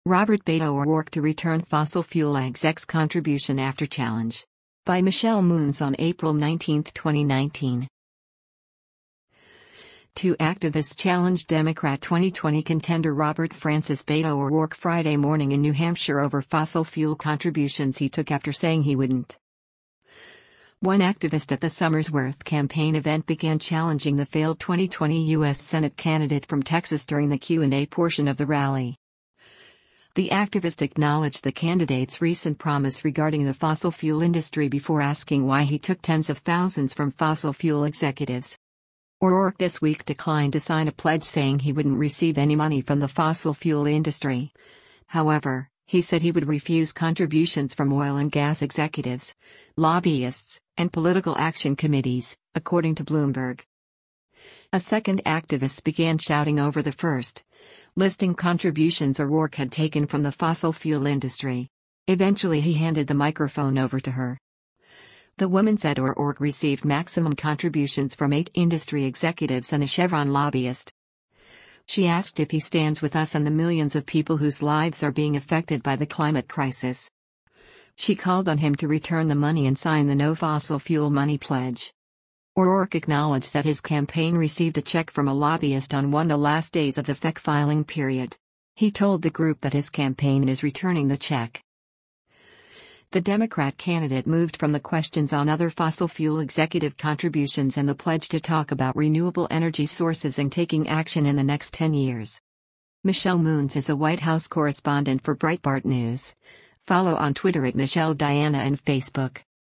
Robert Beto O'Rourke to return fossil fuel exec's contribution after challenge. By Michelle Moons on April 19, 2019. Two activists challenged Democrat 2020 contender Robert Francis Beto O'Rourke Friday morning in New Hampshire over fossil fuel contributions he took after saying he wouldn't. One activist at the Somersworth campaign event began challenging the failed 2020 U.S. Senate candidate from Texas during the Q&A portion of the rally. The activist acknowledged the candidate's recent promise regarding the fossil fuel industry before asking why he took tens of thousands from fossil fuel executives. O'Rourke this week declined to sign a pledge saying he wouldn't receive any money from the fossil fuel industry. However, he said he would refuse contributions from oil and gas executives, lobbyists, and political action committees, according to Bloomberg. A second activist began shouting over the first, listing contributions O'Rourke had taken from the fossil fuel industry. Eventually he handed the microphone over to her. The woman said O'Rourke received maximum contributions from 8 industry executives and a Chevron lobbyist. She asked if he stands with us and the millions of people whose lives are being affected by the climate crisis. She called on him to return the money and sign the No Fossil Fuel Money pledge. O'Rourke acknowledged that his campaign received a check from a lobbyist on one of the last days of the FEC filing period. He told the group that his campaign is returning the check. The Democrat candidate moved from the questions on other fossil fuel executive contributions and the pledge to talk about renewable energy sources and taking action in the next 10 years. Michelle Moons is a White House correspondent for Breitbart News. Follow on Twitter at Michelle Diana and Facebook.